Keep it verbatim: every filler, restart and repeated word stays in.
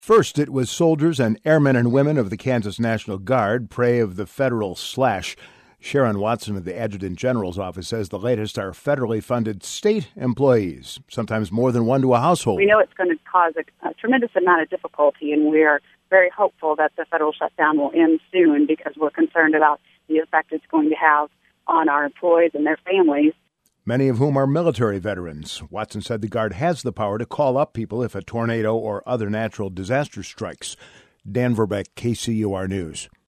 First, it was soldiers and airmen and women of the Kansas National Guard, prey of the federal slash. Sharon Watson of the Adjutant General's office says the latest are federally funded state employees, sometimes more than one to a household. We know it's going to cause a, a tremendous amount of difficulty, and we are very hopeful that the federal shutdown will end soon because we're concerned about the effect it's going to have on our employees and their families. Many of whom are military veterans. Watson said the Guard has the power to call up people if a tornado or other natural disaster strikes. Dan Verbeck, K C U R News.